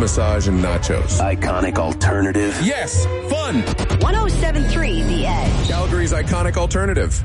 massage, and nachos. Iconic alternative. Yes, fun. 107.3 The Edge. Calgary's iconic alternative.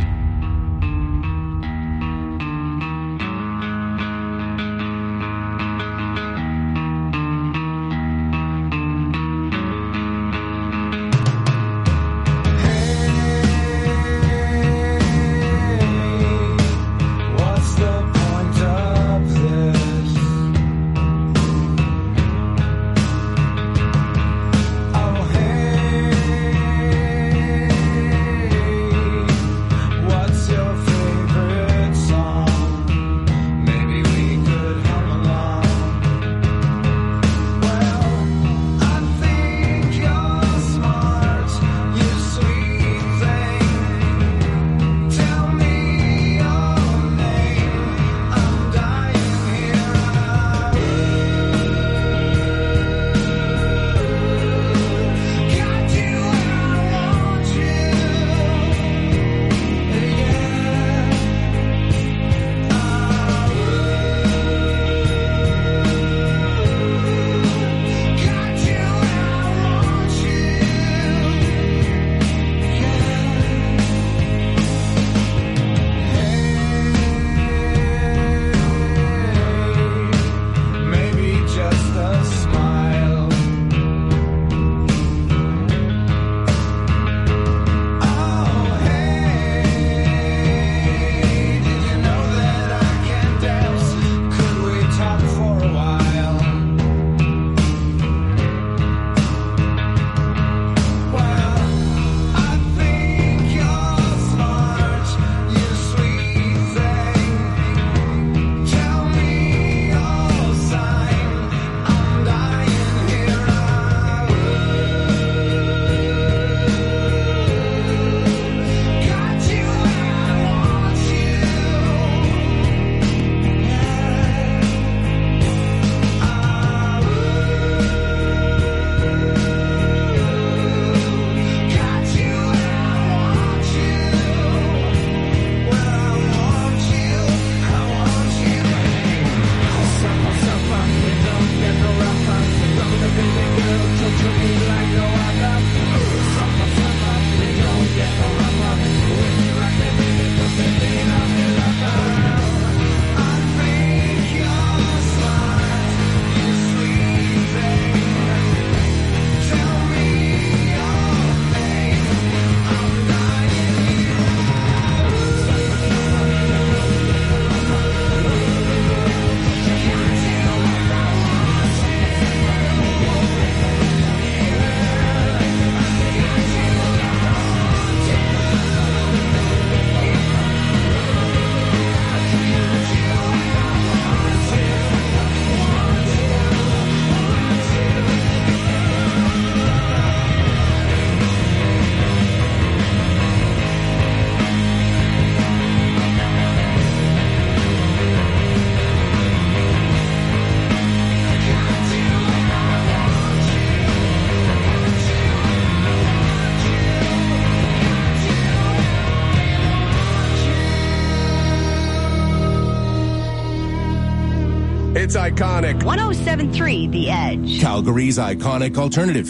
It's iconic. 107.3 The Edge. Calgary's iconic alternative.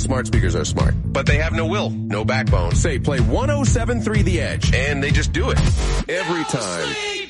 smart speakers are smart, but they have no will, no backbone. Say, play 107.3 The Edge, and they just do it. Every time.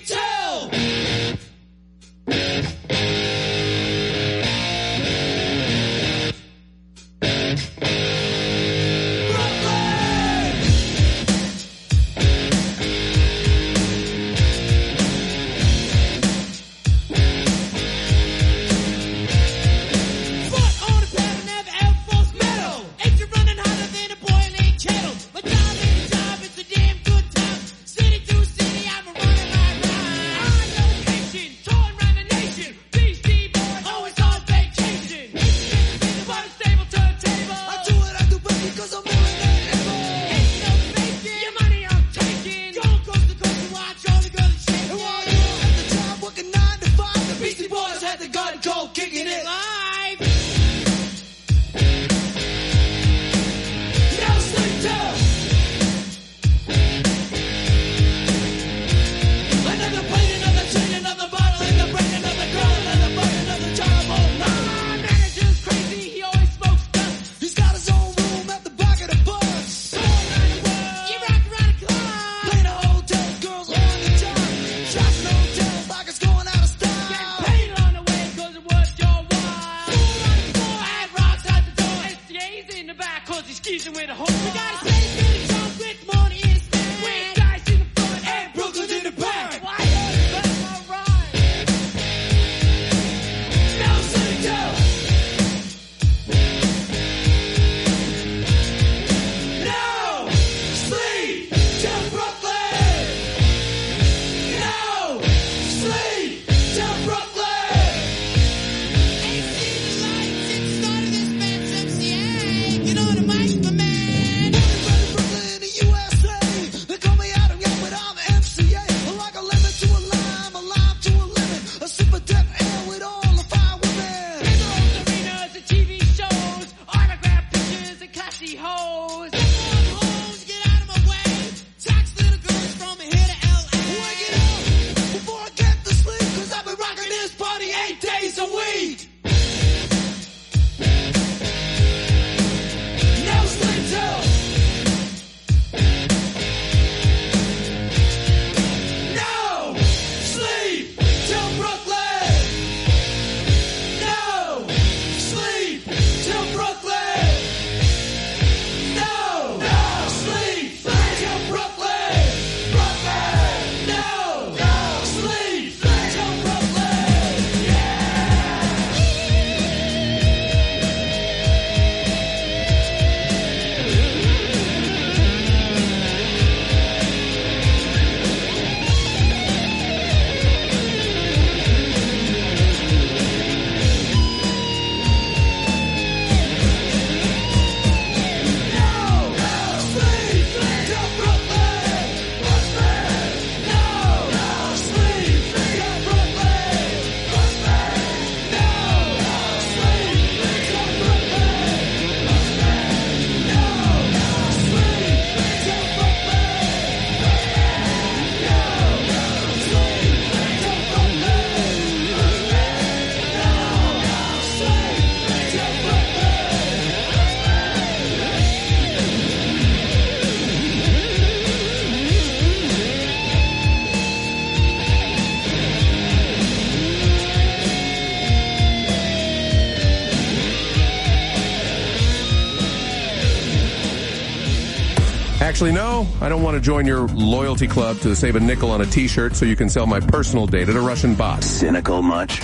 Actually, no, I don't want to join your loyalty club to save a nickel on a t-shirt so you can sell my personal data to Russian bots. Cynical much?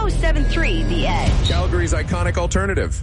107.3 The Edge. Calgary's iconic alternative.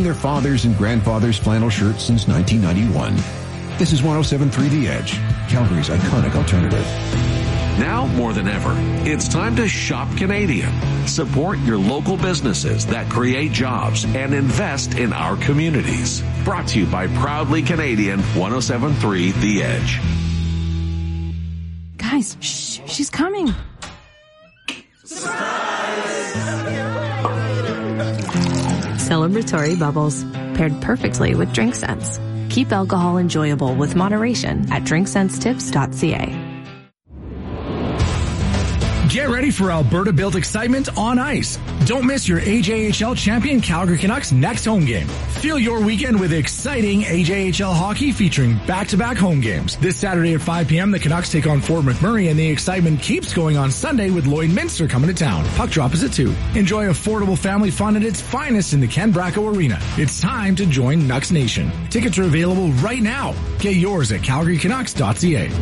wearing their fathers' and grandfathers' flannel shirts since 1991. This is 107.3 The Edge, Calgary's iconic alternative. Now more than ever, it's time to shop Canadian. Support your local businesses that create jobs and invest in our communities. Brought to you by Proudly Canadian 107.3 The Edge. Guys, shh, she's coming. Celebratory bubbles, paired perfectly with Drink Sense. Keep alcohol enjoyable with moderation at drinksensetips.ca. Get ready for Alberta-built excitement on ice. Don't miss your AJHL champion Calgary Canucks next home game. Fill your weekend with exciting AJHL hockey featuring back-to-back home games. This Saturday at 5 p.m., the Canucks take on Fort McMurray, and the excitement keeps going on Sunday with Lloydminster coming to town. Puck drop is at 2. Enjoy affordable family fun at its finest in the Ken Bracco Arena. It's time to join Nucks Nation. Tickets are available right now. Get yours at calgarycanucks.ca.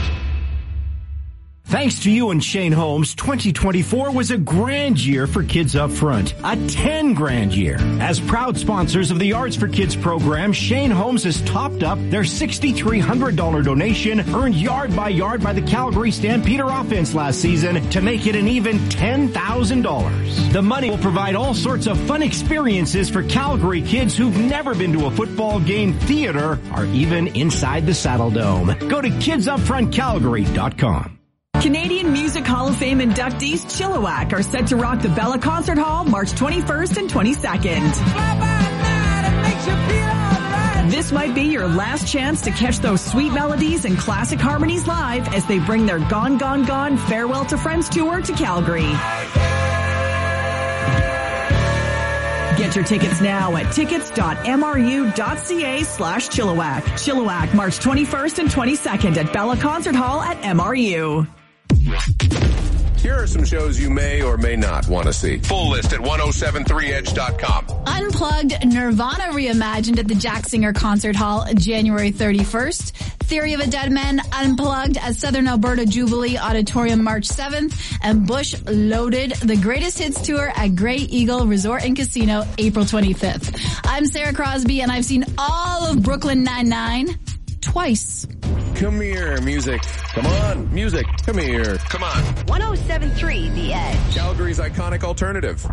Thanks to you and Shane Holmes, 2024 was a grand year for Kids Up Front. A 10-grand year. As proud sponsors of the Arts for Kids program, Shane Holmes has topped up their $6,300 donation earned yard by the Calgary Stampeder offense last season to make it an even $10,000. The money will provide all sorts of fun experiences for Calgary kids who've never been to a football game, theater, or even inside the Saddle Dome. Go to kidsupfrontcalgary.com. Canadian Music Hall of Fame inductees Chilliwack are set to rock the Bella Concert Hall March 21st and 22nd. This might be your last chance to catch those sweet melodies and classic harmonies live as they bring their Gone, Gone, Gone Farewell to Friends tour to Calgary. Get your tickets now at tickets.mru.ca/Chilliwack. Chilliwack, March 21st and 22nd at Bella Concert Hall at MRU. Here are some shows you may or may not want to see. Full list at 1073edge.com. Unplugged, Nirvana reimagined at the Jack Singer Concert Hall January 31st. Theory of a Dead Man Unplugged at Southern Alberta Jubilee Auditorium March 7th. And Bush Loaded, the Greatest Hits Tour at Grey Eagle Resort and Casino April 25th. I'm Sarah Crosby and I've seen all of Brooklyn Nine-Nine twice. Come here, music. Come on, music. Come here. Come on. 107.3 The Edge. Calgary's iconic alternative.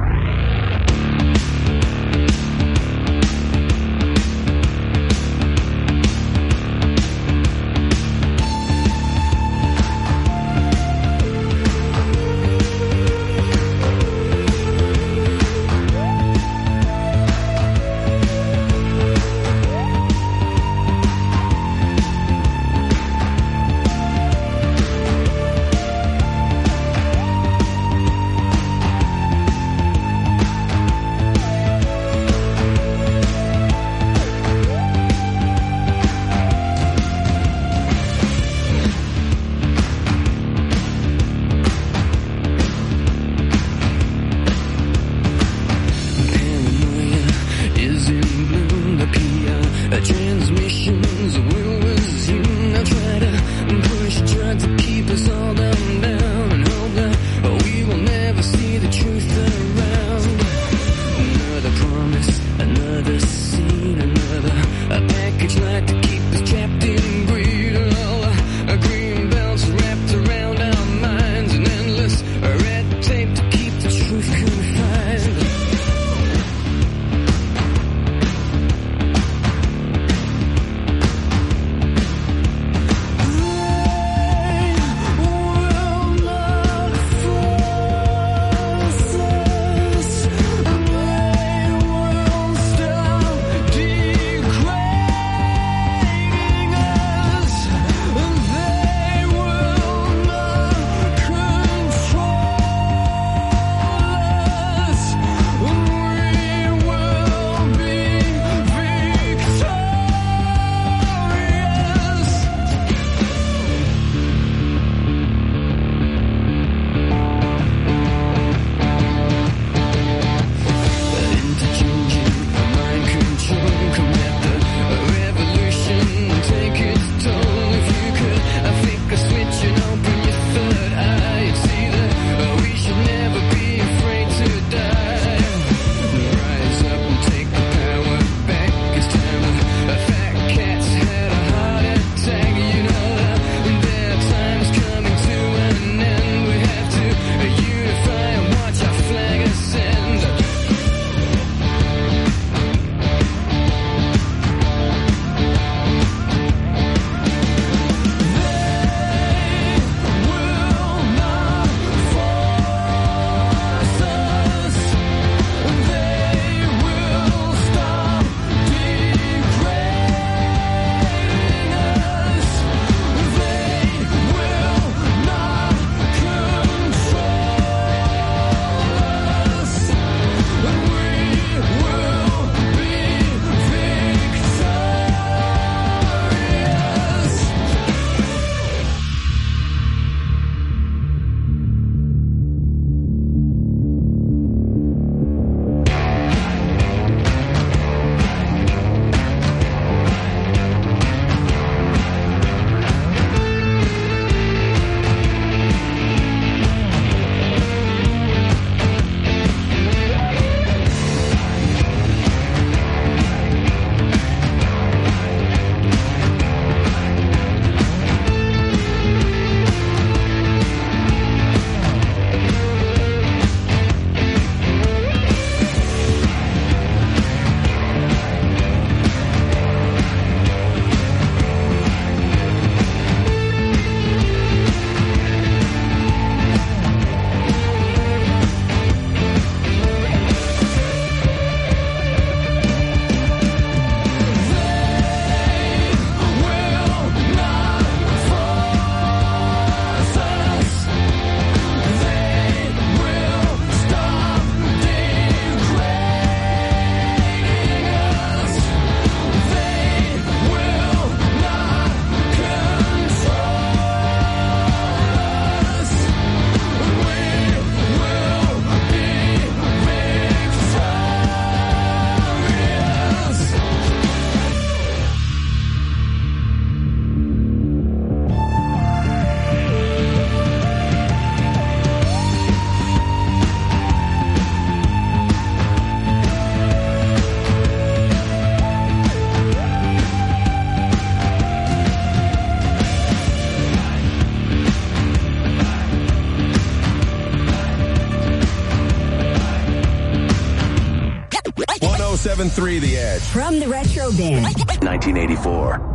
107.3 The Edge. From the Retro Bin. 1984.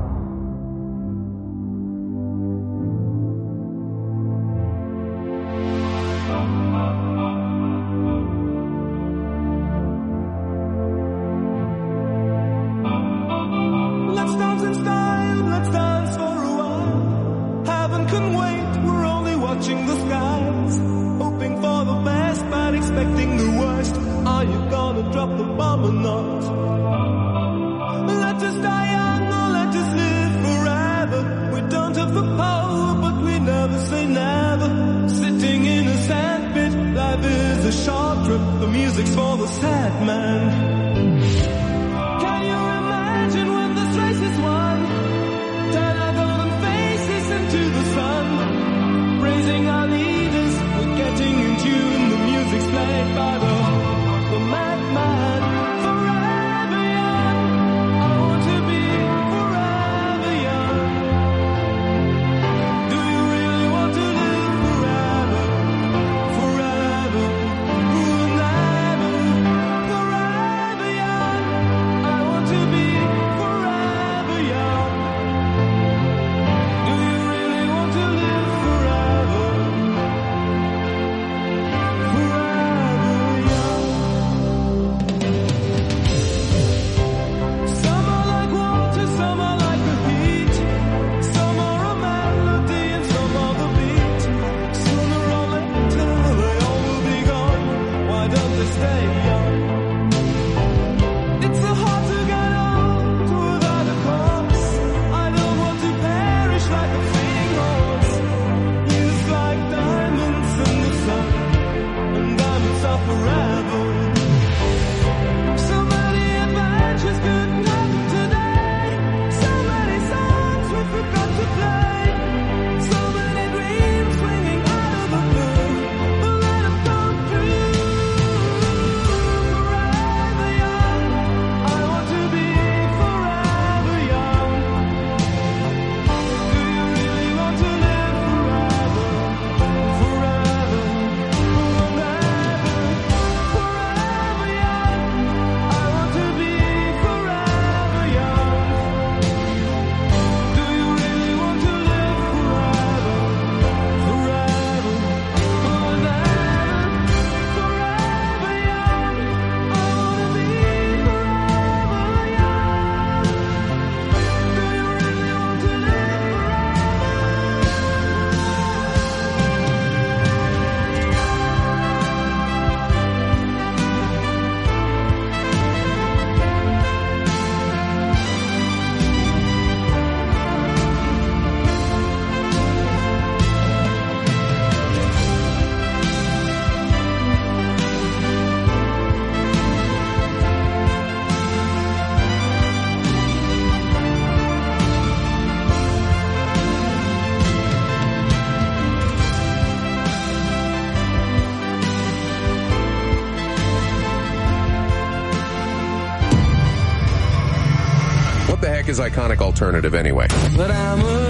Is iconic alternative anyway. But I'm a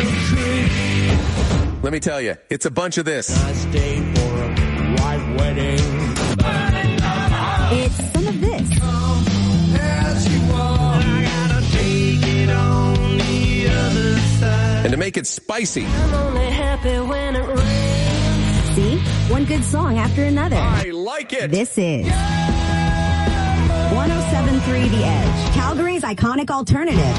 creep. Let me tell you, it's a bunch of this. I stayed for a white wedding. It's some of this. As you walk, I gotta take it on the other side. And to make it spicy. I'm only happy when it rains. See? One good song after another. I like it. This is 107.3 The Edge, Calgary's iconic alternative.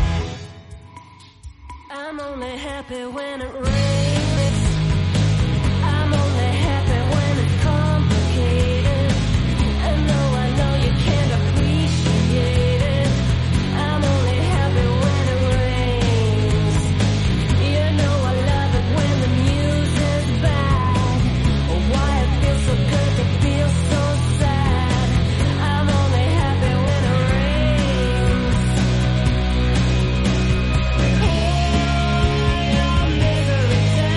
I'm only happy when it rains. I'm only happy when it's complicated. And though I know you can't appreciate it, I'm only happy when it rains. You know I love it when the music's bad. Oh, why it feels so good to feel so sad. I'm only happy when it rains. Your misery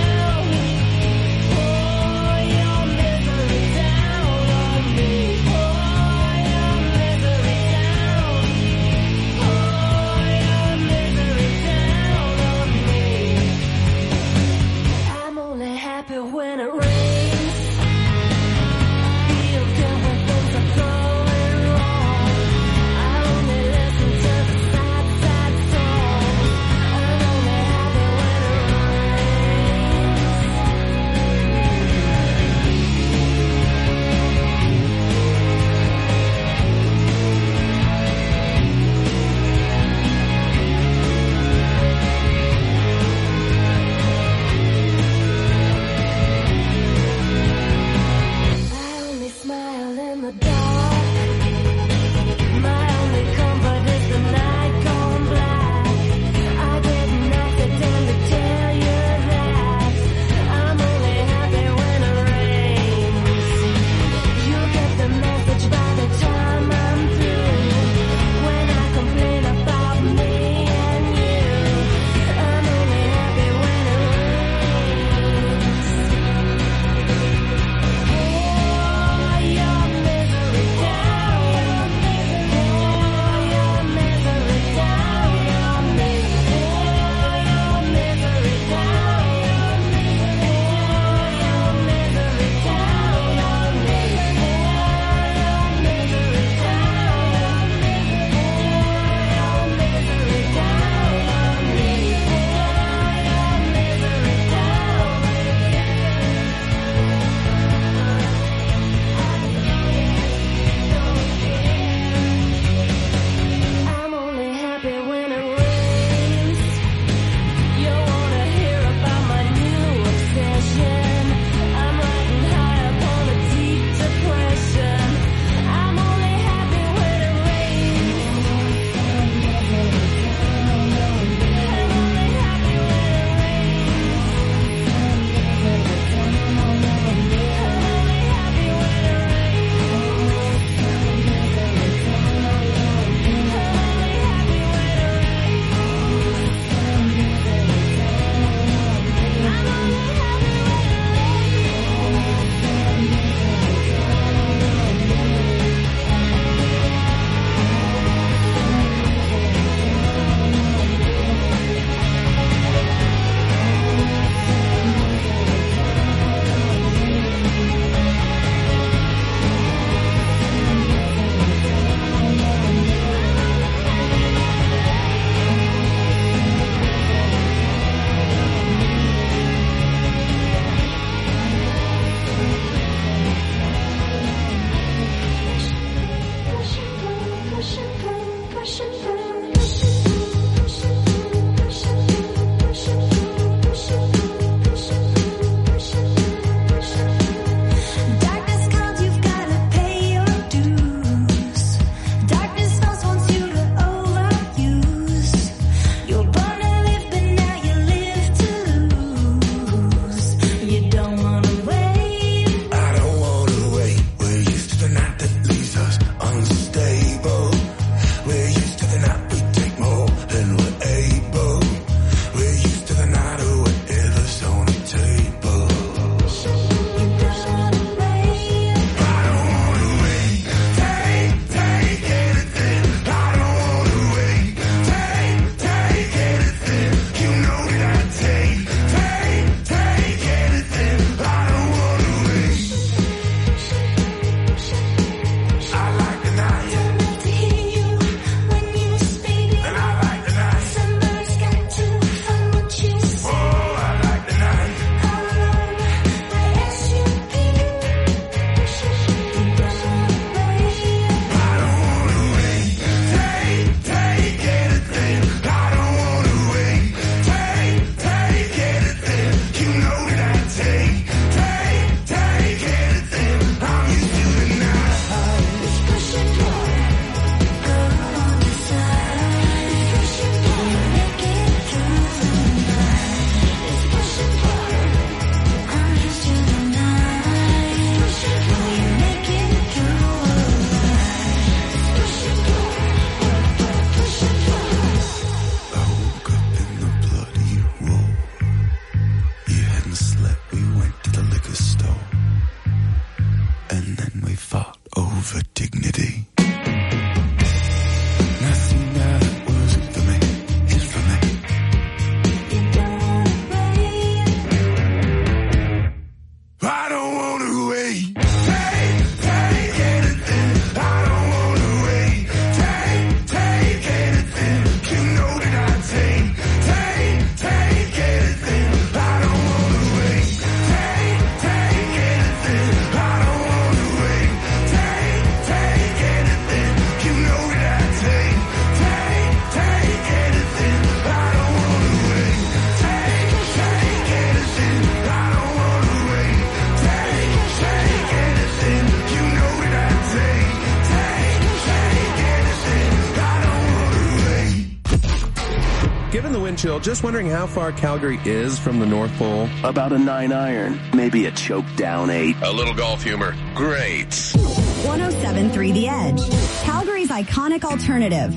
Given the wind chill, just wondering how far Calgary is from the North Pole. About a 9 iron, maybe a choke down 8. A little golf humor. Great. 107.3 The Edge, Calgary's iconic alternative.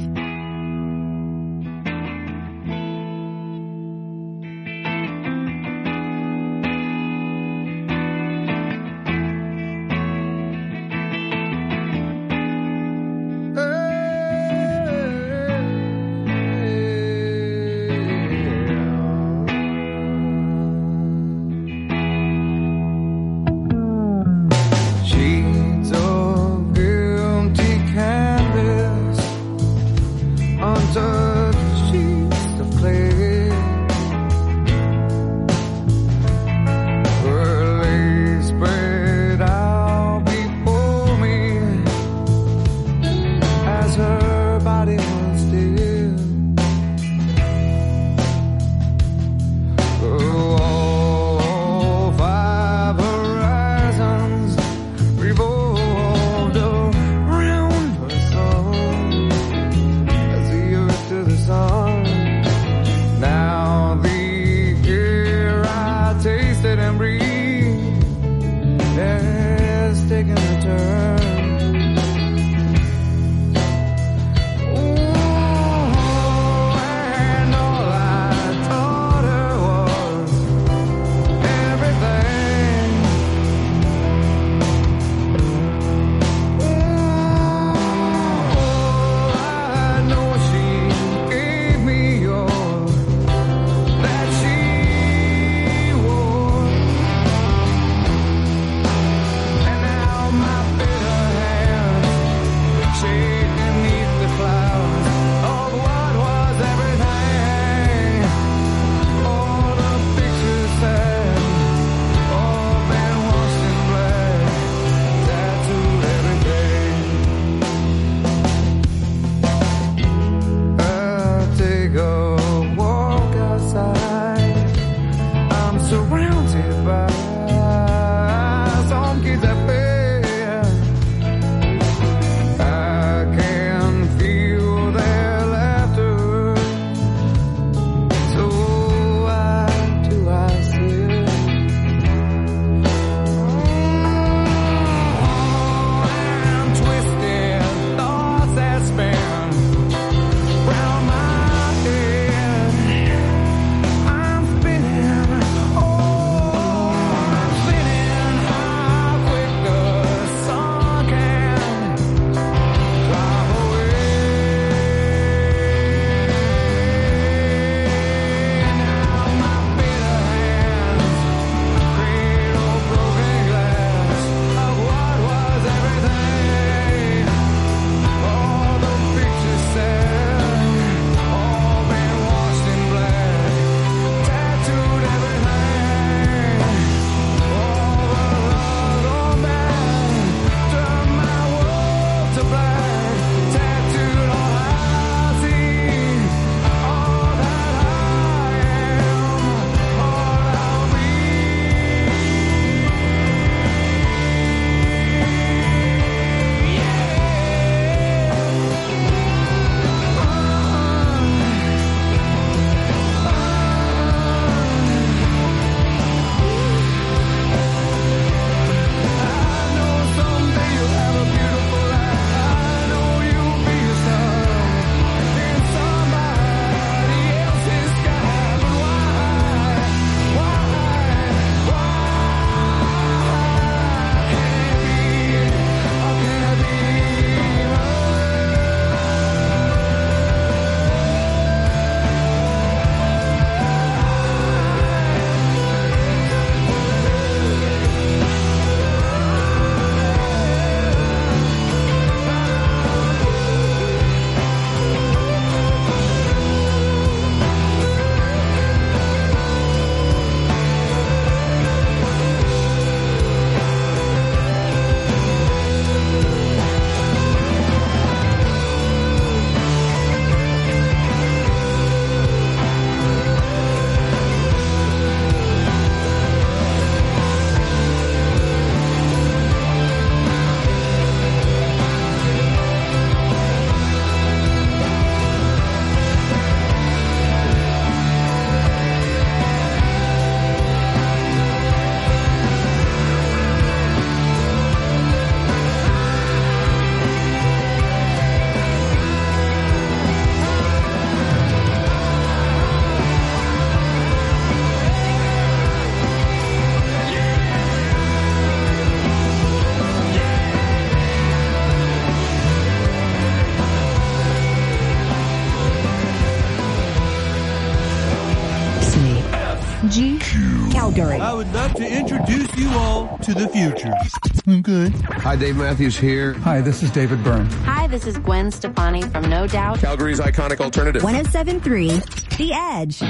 KG, Calgary. I would love to introduce you all to the future. Okay. Hi, Dave Matthews here. Hi, this is David Byrne. Hi, this is Gwen Stefani from No Doubt. Calgary's iconic alternative. 107.3 The Edge.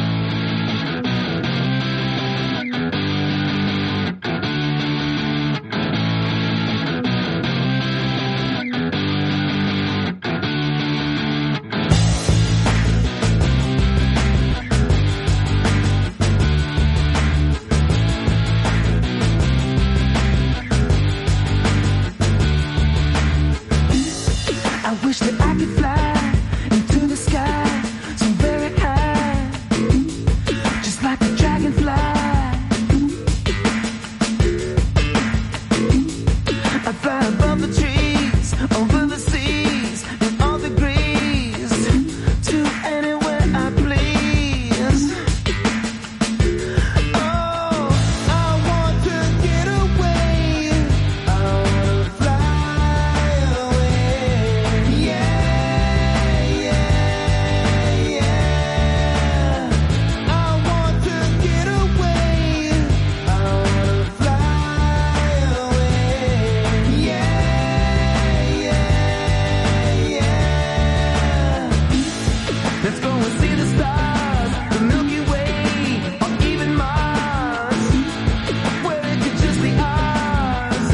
I wish that I could fly into the sky so very high, just like a dragonfly. I fly above the trees, over the seas, in all degrees, to anywhere I please. Oh, I want to get away. I want to fly away. Yeah, yeah, yeah. I want to get away. I want to fly away. Yeah, yeah, yeah. Let's go and see the stars, the Milky Way, or even Mars, where it could just be ours.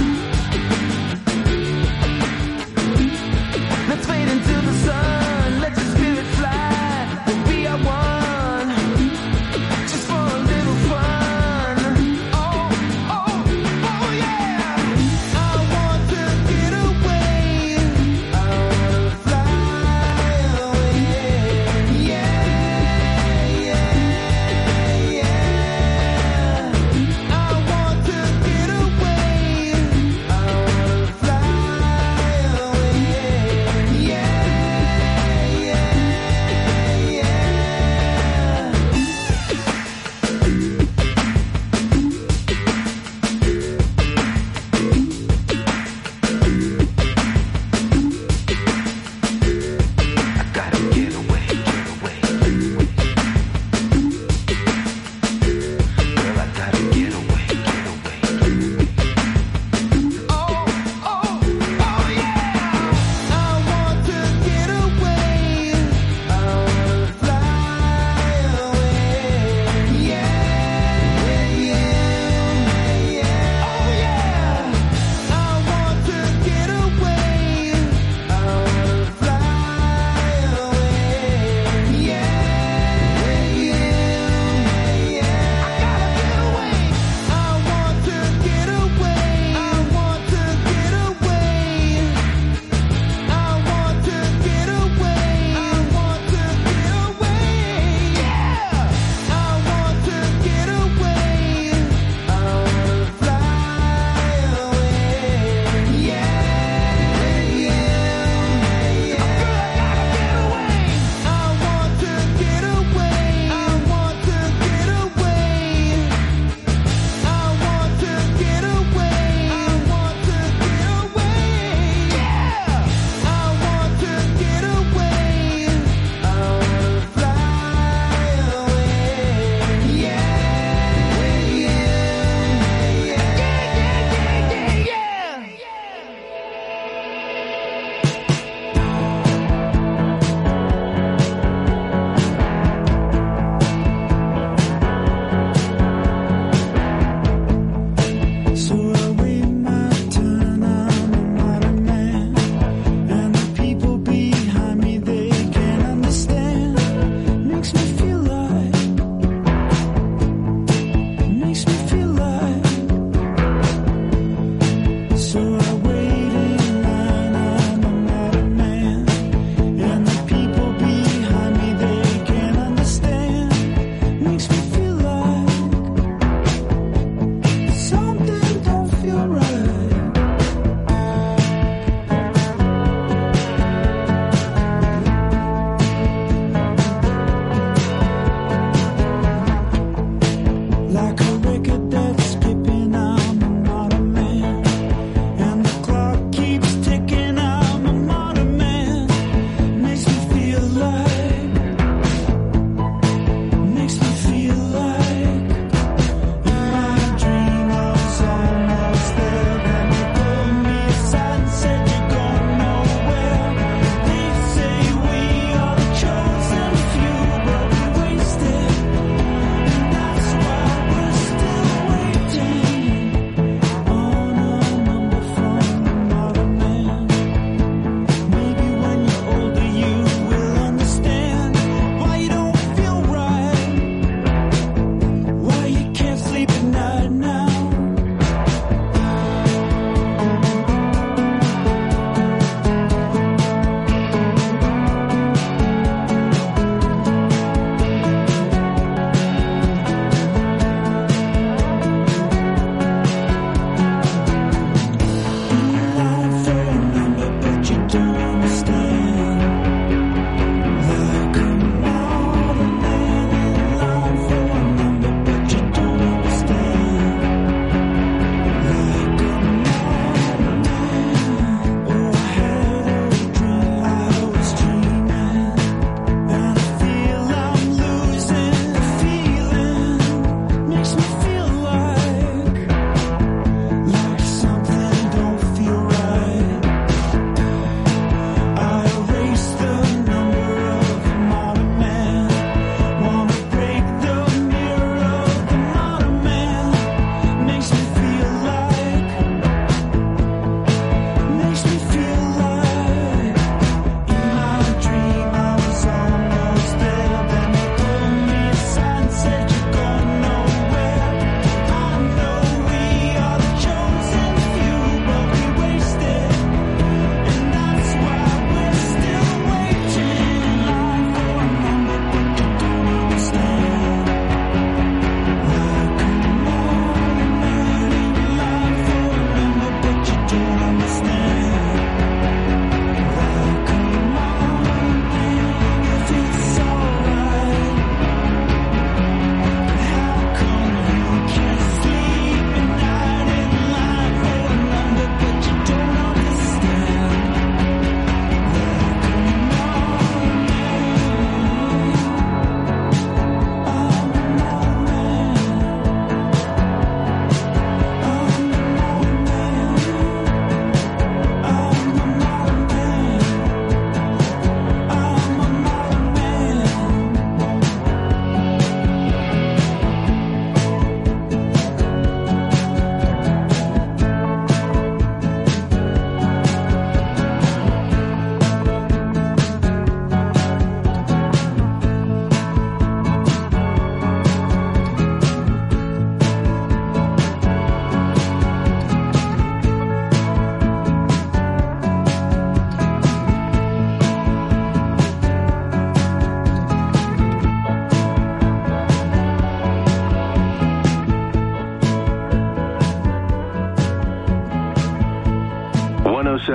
Let's fade into the sun, let your spirit fly, we'll be our one, just for a little fun. Oh, oh, oh yeah. I want to get away, I want to fly away. Yeah, yeah, yeah. I want to get away, I want to fly away. Yeah, yeah, I gotta get away, get away. Girl, I gotta get away, get away. Oh, oh, oh yeah. I want to get away. I want to fly away. Yeah, yeah, yeah. Oh yeah. I want to get away. I want to fly away. Yeah, yeah, yeah. I gotta get away. I want to get away. I want to get away. I want to get away. I want to get away. Yeah. I want to get away. I want to fly away. Yeah, yeah, yeah. I want to get away. I want to get away. I want to get away. I want to get away. Yeah. I want to get away. I want to fly away. Yeah, yeah, yeah, So I wait my turn, I'm a modern man, and the people behind me, they can't understand. Makes me feel like, makes me feel like. So I wait in line, I'm a modern man, and the people behind me, they can't understand. Makes me feel like something don't feel right.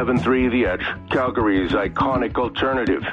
107.3 The Edge, Calgary's iconic alternative.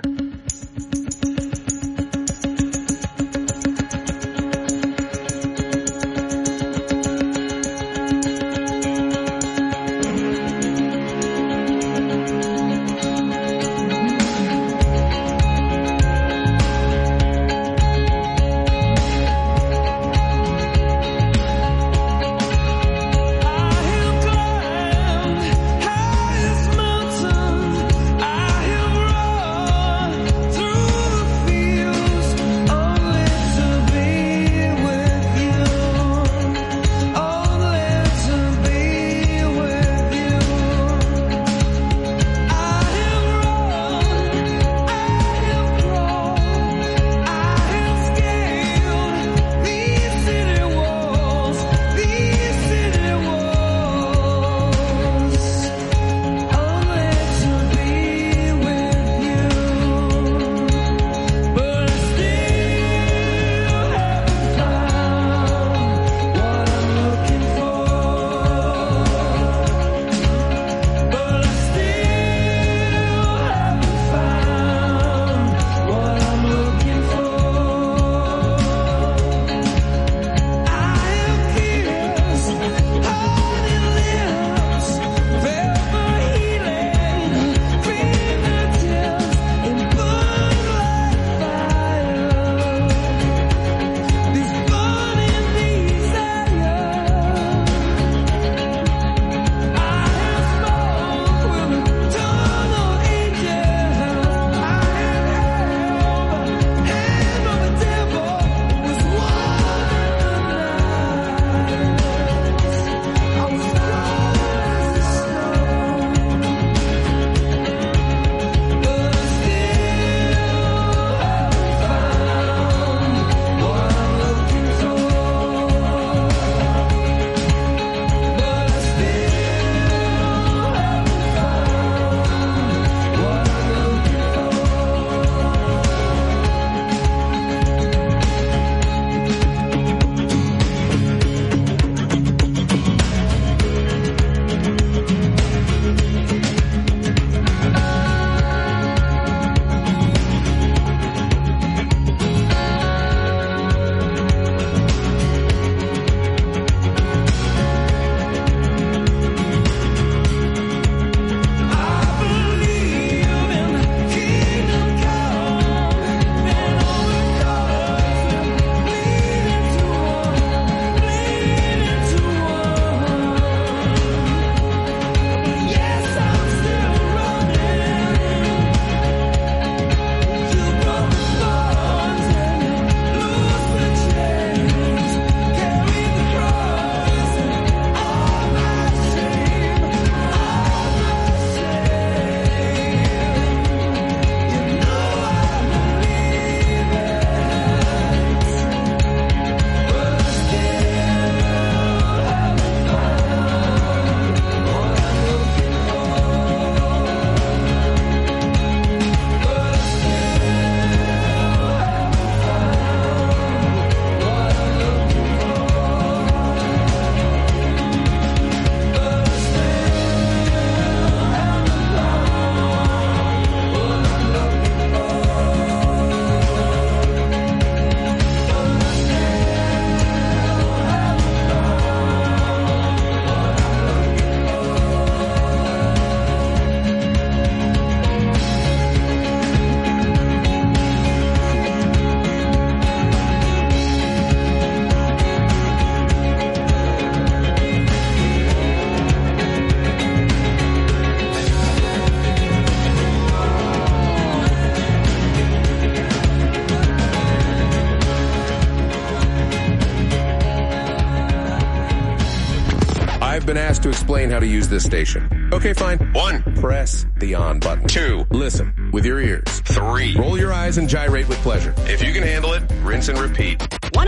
been asked to explain how to use this station. Okay, fine. 1. Press the on button. 2. Listen with your ears. 3. Roll your eyes and gyrate with pleasure. If you can handle it, rinse and repeat.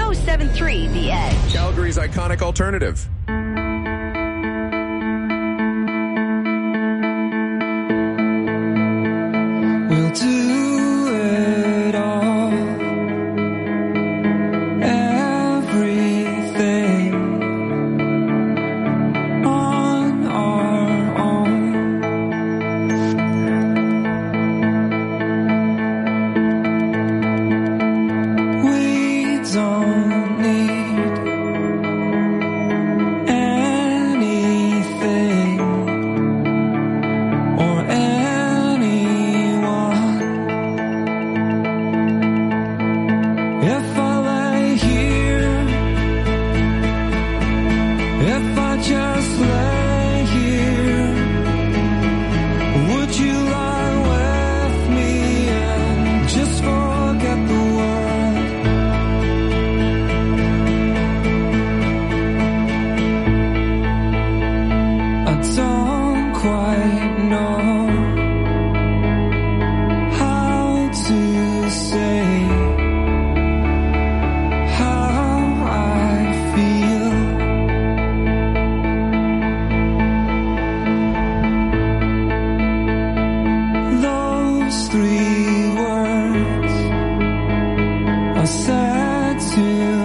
107.3 The Edge. Calgary's iconic alternative. We'll do it all. Everything on our own. If I lay here, if I just lay here, would you lie with me and just forget the world? I don't quite know how to say three words I said to